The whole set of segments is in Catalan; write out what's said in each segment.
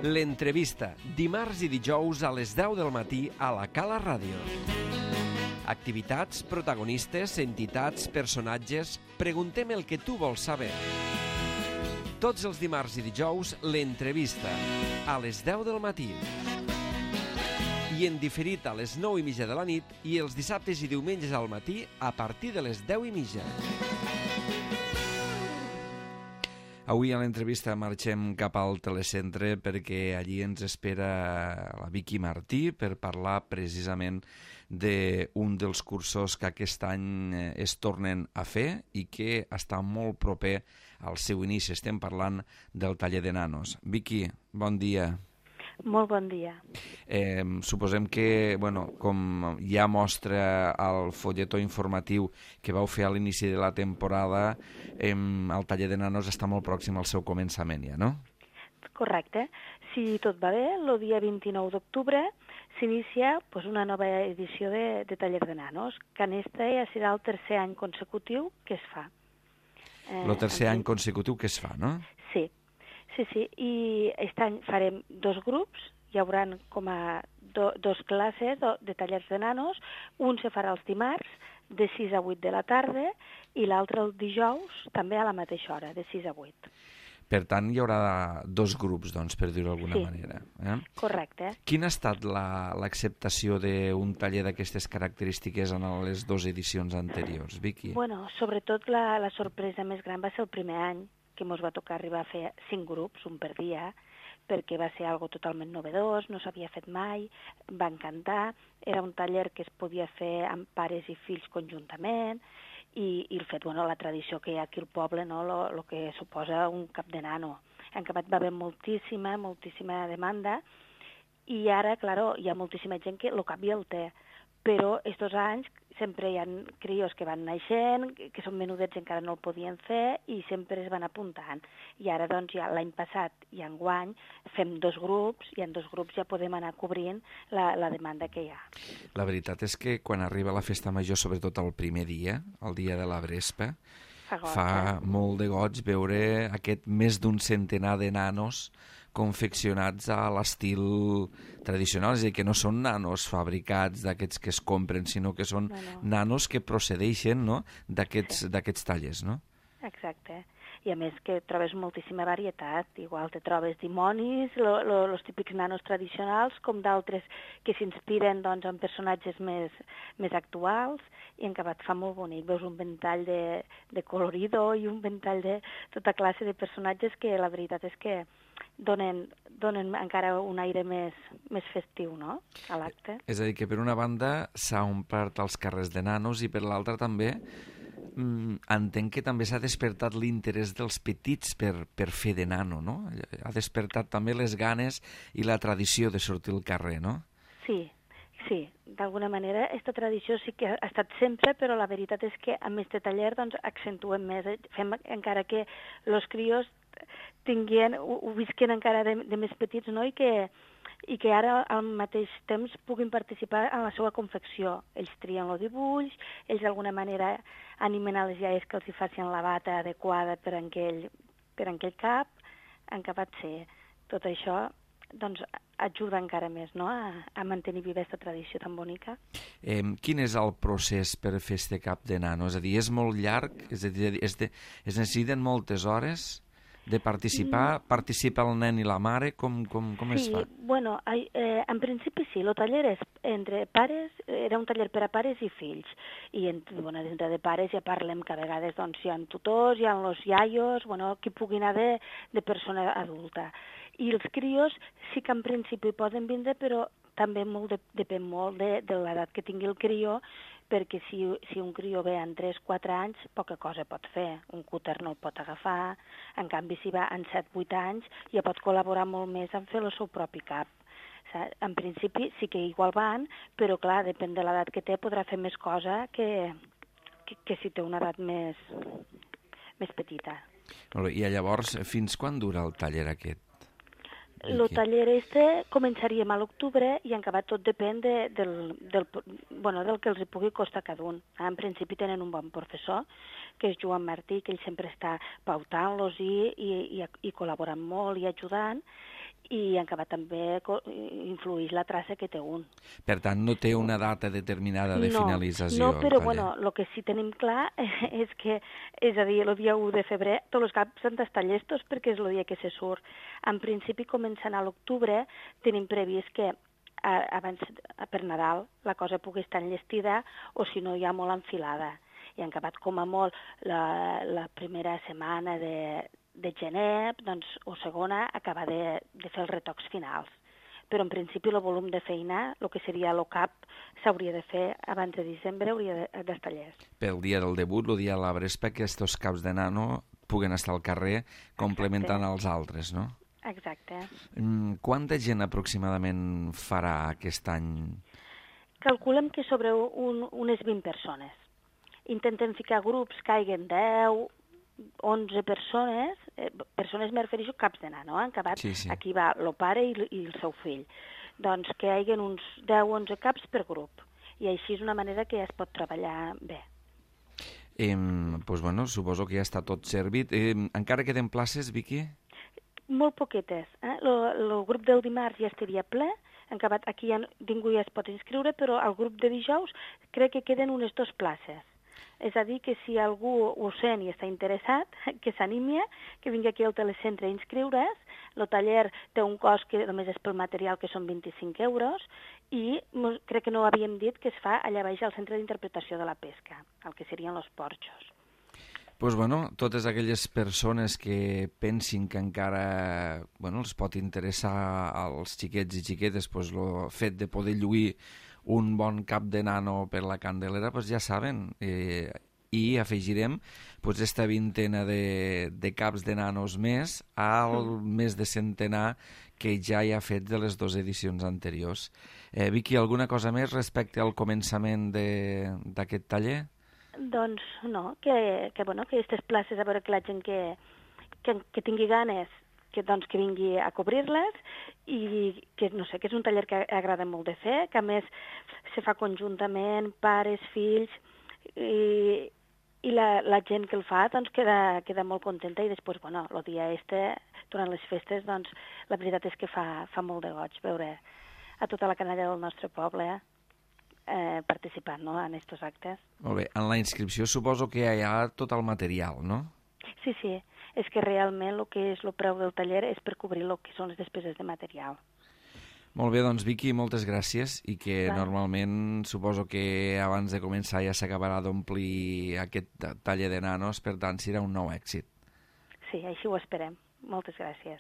L'entrevista, dimarts i dijous a les 10 del matí a la Cala Ràdio. Activitats, protagonistes, entitats, personatges... Preguntem el que tu vols saber. Tots els dimarts i dijous, l'entrevista, a les 10 del matí. I en diferit a les 9:30 de la nit i els dissabtes i diumenges al matí a partir de les 10:30. Avui a l'entrevista marxem cap al telecentre perquè allí ens espera la Vicky Martí per parlar precisament d'un dels cursos que aquest any es tornen a fer i que està molt proper al seu inici. Estem parlant del taller de nanos. Vicky, bon dia. Molt bon dia. Suposem que, com ja mostra el folletó informatiu que vau fer a l'inici de la temporada, el taller de nanos està molt pròxim al seu començament ja, no? Correcte. Si tot va bé, el dia 29 d'octubre s'inicia una nova edició de taller de nanos, que en este ja serà el tercer any consecutiu que es fa. El tercer any consecutiu que es fa, no? Sí. Sí, i aquest any farem dos grups, hi haurà com a dos classes de tallers de nanos, un se farà els dimarts de 6 a 8 de la tarda i l'altre el dijous també a la mateixa hora, de 6 a 8. Per tant, hi haurà dos grups, doncs, per dir-ho d'alguna manera. Correcte. Quina ha estat l'acceptació d'un taller d'aquestes característiques en les dues edicions anteriors, Vicky? Sobretot la sorpresa més gran va ser el primer any, que ens va tocar arribar a fer 5 grups, un per dia, perquè va ser algo totalment novedós, no s'havia fet mai, va encantar, era un taller que es podia fer amb pares i fills conjuntament, i el fet, la tradició que hi ha aquí al poble, no? Lo que suposa un cap de nano. En Camat va haver moltíssima demanda, i ara, clar, hi ha moltíssima gent que el cap ja el té, però estos anys sempre hi ha crios que van naixent, que són menudets i encara no el podien fer, i sempre es van apuntant. I ara, doncs, ja l'any passat i enguany fem dos grups, i en dos grups ja podem anar cobrint la demanda que hi ha. La veritat és que quan arriba la festa major, sobretot el primer dia, el dia de la Vrespa, fa molt de goig veure aquest més d'un centenar de nanos confeccionats a l'estil tradicional, és a dir, que no són nanos fabricats d'aquests que es compren, sinó que són nanos que procedeixen d'aquests tallers, no? Exacte. I a més que trobes moltíssima varietat, igual te trobes dimonis, els típics nanos tradicionals, com d'altres que s'inspiren en personatges més actuals, i en Cabat fa molt bonic. Veus un ventall de colorido i un ventall de tota classe de personatges que la veritat és que donen encara un aire més festiu, no?, a l'acte. És a dir, que per una banda s'ha omplert els carrers de nanos i per l'altra també entenc que també s'ha despertat l'interès dels petits per fer de nano, no? Ha despertat també les ganes i la tradició de sortir al carrer, no? Sí, d'alguna manera aquesta tradició sí que ha estat sempre, però la veritat és que amb aquest taller accentuem més, fem encara que els crios ho visquen encara de més petits, no? I que ara al mateix temps puguin participar en la seva confecció. Ells trien els dibuix, ells d'alguna manera animen a les iaies que els hi facin la bata adequada per aquell cap, en Cabat ser. Tot això ajuda encara més, no?, a mantenir viva aquesta tradició tan bonica. Quin és el procés per fer este cap de nano? És a dir, és molt llarg? És a dir, es necessiten moltes hores de participar? Participa el nen i la mare? Com es fa? Sí, en principi sí, el taller és entre pares, era un taller per a pares i fills, i dintre de pares ja parlem que a vegades hi ha tutors, hi ha els iaios, qui pugui anar de persona adulta. I els crios sí que en principi poden vindre, però també depèn molt de l'edat que tingui el crió, perquè si un crió ve en 3-4 anys, poca cosa pot fer. Un cúter no el pot agafar, en canvi si va en 7-8 anys ja pot col·laborar molt més en fer el seu propi cap. En principi sí que igual van, però clar, depèn de l'edat que té, podrà fer més cosa que si té una edat més petita. I llavors, fins quan dura el taller aquest? El taller començaríem a l'octubre i en Cabat tot depèn del que els pugui costar cada un. En principi tenen un bon professor, que és Joan Martí, que ell sempre està pautant-los i col·laborant molt i ajudant, i en acabat també influeix la traça que té un. Per tant, no té una data determinada de finalització. No, però el que sí tenim clar és que, és a dir, el dia 1 de febrer tots els caps han d'estar llestos perquè és el dia que se surt. En principi, començant a l'octubre, tenim previst que abans, per Nadal, la cosa pugui estar enllestida o si no, ja molt enfilada. I en acabat, com a molt, la primera setmana de gener, doncs, o segona, acabar de fer els retocs finals. Però en principi el volum de feina, el que seria el cap, s'hauria de fer abans de desembre, hauria d'estar llest. Pel dia del debut, el dia de la Vespa, que aquests caps de nano puguen estar al carrer complementant els altres, no? Exacte. Quanta gent aproximadament farà aquest any? Calculem que sobre unes 20 persones. Intentem ficar grups que haguen 10, 11 persones, persones me refereixo caps de nano, en acabat sí. Aquí va el pare i el seu fill. Doncs que hi haguen uns 10 o 11 caps per grup. I així és una manera que ja es pot treballar bé. Doncs bueno, suposo que ja està tot servit. Encara queden places, Vicky? Molt poquetes. El grup del dimarts ja estaria ple, en acabat aquí ningú ja es pot inscriure, però al grup de dijous crec que queden unes 2 places. És a dir, que si algú ho sent i està interessat, que s'animi, que vingui aquí al telecentre a inscriure's. El taller té un cost que només és pel material, que són 25 euros, i crec que no havíem dit que es fa allà baix al Centre d'Interpretació de la Pesca, el que serien els porxos. Doncs bueno, totes aquelles persones que pensin que encara els pot interessar als xiquets i xiquetes el fet de poder lluir un bon cap de nano per la Candelera, ja saben, i afegirem esta vintena de caps de nanos més al més de centenar que ja hi ha fet de les 2 edicions anteriors. Vicky, alguna cosa més respecte al començament d'aquest taller? Doncs no, que aquestes places, a veure que la gent que tingui ganes, que vingui a cobrir-les, i que, no sé, que és un taller que agrada molt de fer, que a més se fa conjuntament, pares, fills, i la gent que el fa doncs queda molt contenta, i després, el dia durant les festes, doncs la veritat és que fa molt de goig veure a tota la canalla del nostre poble participant, no?, en aquests actes. Molt bé, en la inscripció suposo que hi ha tot el material, no? Sí, és que realment el que és el preu del taller és per cobrir el que són les despeses de material. Molt bé, doncs Vicky, moltes gràcies, i que normalment suposo que abans de començar ja s'acabarà d'omplir aquest taller de nanos, per tant serà un nou èxit. Sí, així ho esperem. Moltes gràcies.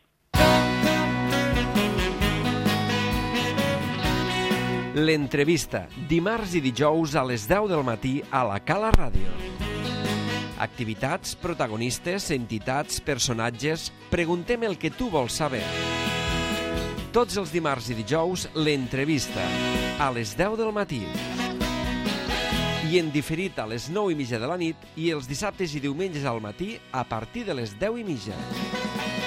L'entrevista, dimarts i dijous a les 10 del matí a la Cala Ràdio. Activitats, protagonistes, entitats, personatges... Preguntem el que tu vols saber. Tots els dimarts i dijous, l'entrevista, a les 10 del matí. I en diferit a les 9:30 de la nit i els dissabtes i diumenges al matí a partir de les 10:30.